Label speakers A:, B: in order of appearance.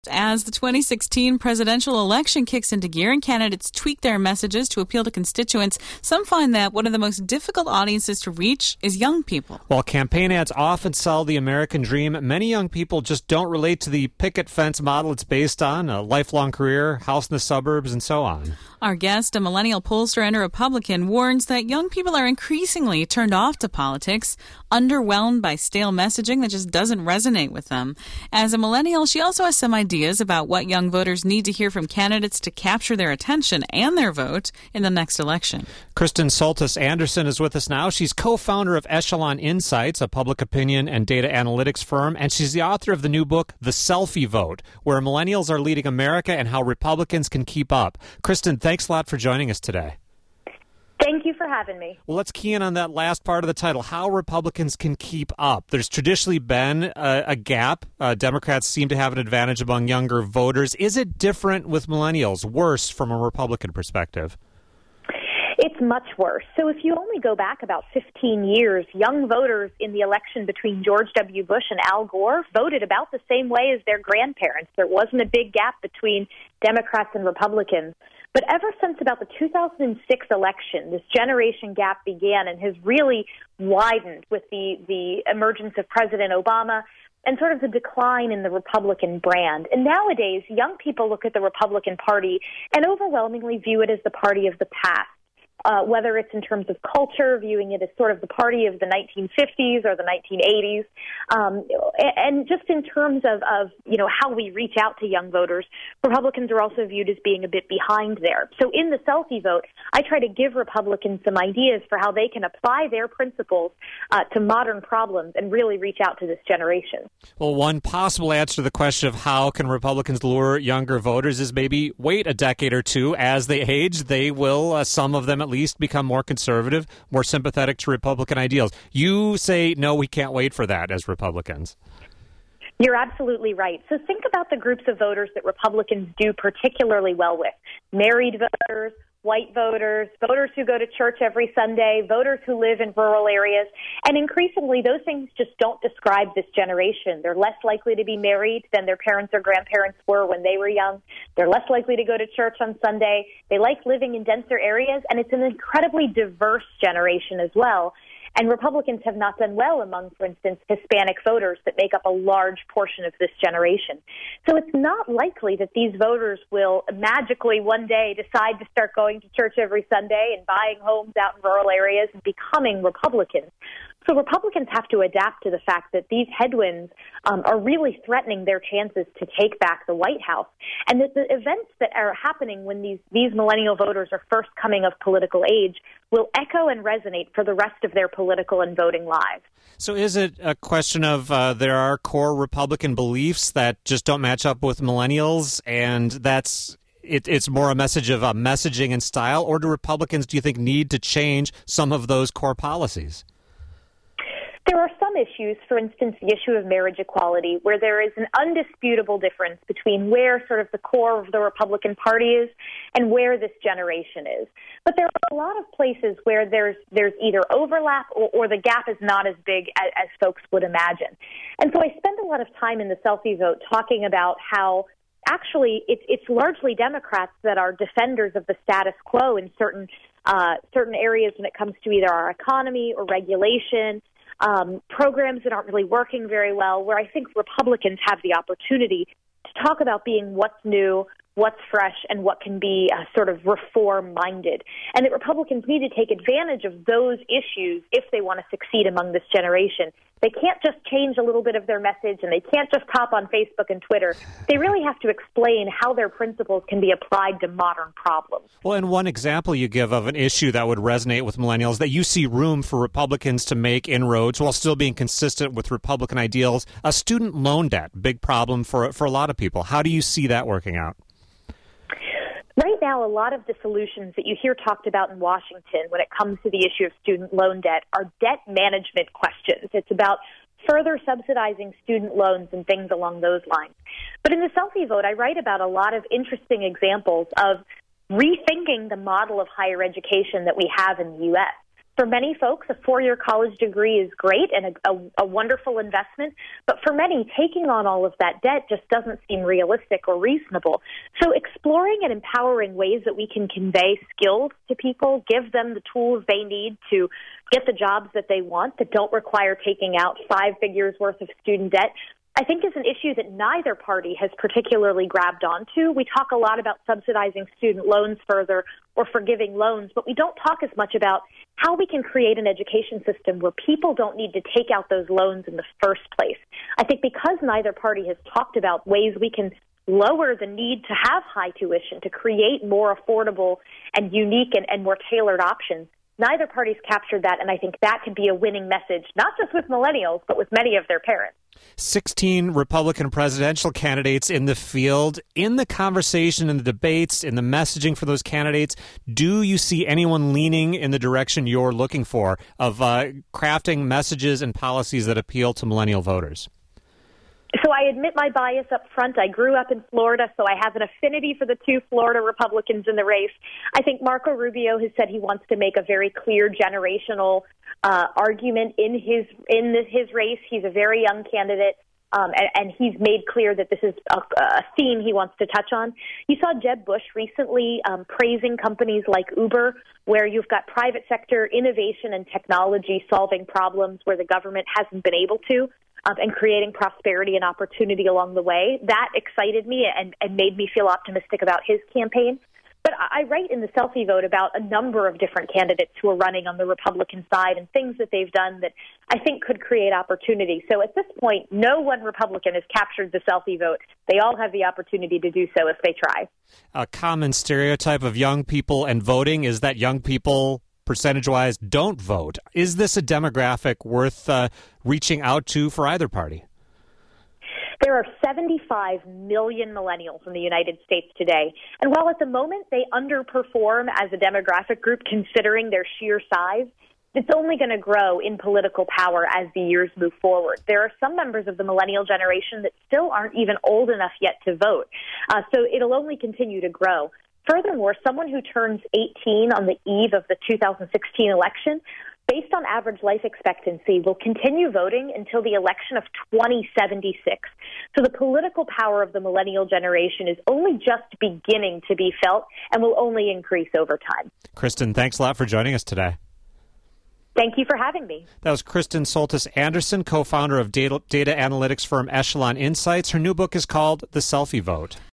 A: As the 2016 presidential election kicks into gear and candidates tweak their messages to appeal to constituents, some find that one of the most difficult audiences to reach is young people.
B: While campaign ads often sell the American dream, many young people just don't relate to the picket fence model it's based on, a lifelong career, house in the suburbs, and so on.
A: Our guest, a millennial pollster and a Republican, warns that young people are increasingly turned off to politics, underwhelmed by stale messaging that just doesn't resonate with them. As a millennial, she also has some ideas about what young voters need to hear from candidates to capture their attention and their vote in the next election.
B: Kristen Soltis Anderson is with us now. She's co-founder of Echelon Insights, a public opinion and data analytics firm, and she's the author of the new book, The Selfie Vote, where millennials are leading America and how Republicans can keep up. Kristen, thanks a lot for joining us today.
C: Thank you for having me.
B: Well, let's key in on that last part of the title, how Republicans can keep up. There's traditionally been a gap. Democrats seem to have an advantage among younger voters. Is it different with millennials, worse from a Republican perspective?
C: It's much worse. So if you only go back about 15 years, young voters in the election between George W. Bush and Al Gore voted about the same way as their grandparents. There wasn't a big gap between Democrats and Republicans. But ever since about the 2006 election, this generation gap began and has really widened with the emergence of President Obama and sort of the decline in the Republican brand. And nowadays, young people look at the Republican Party and overwhelmingly view it as the party of the past. Whether it's in terms of culture, viewing it as sort of the party of the 1950s or the 1980s, and just in terms of how we reach out to young voters, Republicans are also viewed as being a bit behind there. So in the selfie vote, I try to give Republicans some ideas for how they can apply their principles to modern problems and really reach out to this generation.
B: Well, one possible answer to the question of how can Republicans lure younger voters is maybe wait a decade or two. As they age, they will, some of them at least, become more conservative, more sympathetic to Republican ideals. You say, no, we can't wait for that as Republicans.
C: You're absolutely right. So think about the groups of voters that Republicans do particularly well with. Married voters, white voters, voters who go to church every Sunday, voters who live in rural areas. And increasingly, those things just don't describe this generation. They're less likely to be married than their parents or grandparents were when they were young. They're less likely to go to church on Sunday. They like living in denser areas, and it's an incredibly diverse generation as well. And Republicans have not done well among, for instance, Hispanic voters that make up a large portion of this generation. So it's not likely that these voters will magically one day decide to start going to church every Sunday and buying homes out in rural areas and becoming Republicans. So Republicans have to adapt to the fact that these headwinds are really threatening their chances to take back the White House, and that the events that are happening when these millennial voters are first coming of political age will echo and resonate for the rest of their political and voting lives.
B: So is it a question of there are core Republican beliefs that just don't match up with millennials, and that's it's more a message of messaging and style, or do Republicans, do you think, need to change some of those core policies?
C: There are some issues, for instance, the issue of marriage equality, where there is an undisputable difference between where sort of the core of the Republican Party is and where this generation is. But there are a lot of places where there's either overlap or the gap is not as big as folks would imagine. And so I spend a lot of time in the selfie vote talking about how actually it's largely Democrats that are defenders of the status quo in certain areas when it comes to either our economy or regulation, programs that aren't really working very well, where I think Republicans have the opportunity to talk about being what's new, what's fresh, and what can be sort of reform-minded. And that Republicans need to take advantage of those issues if they want to succeed among this generation. They can't just change a little bit of their message, and they can't just hop on Facebook and Twitter. They really have to explain how their principles can be applied to modern problems.
B: Well, and one example you give of an issue that would resonate with millennials that you see room for Republicans to make inroads while still being consistent with Republican ideals, a student loan debt, big problem for a lot of people. How do you see that working out?
C: Right now, a lot of the solutions that you hear talked about in Washington when it comes to the issue of student loan debt are debt management questions. It's about further subsidizing student loans and things along those lines. But in the selfie vote, I write about a lot of interesting examples of rethinking the model of higher education that we have in the U.S. For many folks, a four-year college degree is great and a wonderful investment, but for many, taking on all of that debt just doesn't seem realistic or reasonable. So exploring and empowering ways that we can convey skills to people, give them the tools they need to get the jobs that they want that don't require taking out 5 figures worth of student debt, I think is an issue that neither party has particularly grabbed onto. We talk a lot about subsidizing student loans further or forgiving loans, but we don't talk as much about how we can create an education system where people don't need to take out those loans in the first place. I think because neither party has talked about ways we can lower the need to have high tuition, to create more affordable and unique and more tailored options, neither party's captured that, and I think that could be a winning message, not just with millennials, but with many of their parents.
B: 16 Republican presidential candidates in the field. In the conversation, in the debates, in the messaging for those candidates, do you see anyone leaning in the direction you're looking for of crafting messages and policies that appeal to millennial voters?
C: So I admit my bias up front. I grew up in Florida, so I have an affinity for the 2 Florida Republicans in the race. I think Marco Rubio has said he wants to make a very clear generational argument in his race. He's a very young candidate, and he's made clear that this is a theme he wants to touch on. You saw Jeb Bush recently praising companies like Uber, where you've got private sector innovation and technology solving problems where the government hasn't been able to. And creating prosperity and opportunity along the way. That excited me and made me feel optimistic about his campaign. But I write in the Selfie Vote about a number of different candidates who are running on the Republican side and things that they've done that I think could create opportunity. So at this point, no one Republican has captured the Selfie Vote. They all have the opportunity to do so if they try.
B: A common stereotype of young people and voting is that young people, percentage-wise, don't vote. Is this a demographic worth reaching out to for either party?
C: There are 75 million millennials in the United States today. And while at the moment they underperform as a demographic group considering their sheer size, it's only going to grow in political power as the years move forward. There are some members of the millennial generation that still aren't even old enough yet to vote. So it'll only continue to grow. Furthermore, someone who turns 18 on the eve of the 2016 election, based on average life expectancy, will continue voting until the election of 2076. So the political power of the millennial generation is only just beginning to be felt and will only increase over time.
B: Kristen, thanks a lot for joining us today.
C: Thank you for having me.
B: That was Kristen Soltis Anderson, co-founder of data analytics firm Echelon Insights. Her new book is called The Selfie Vote.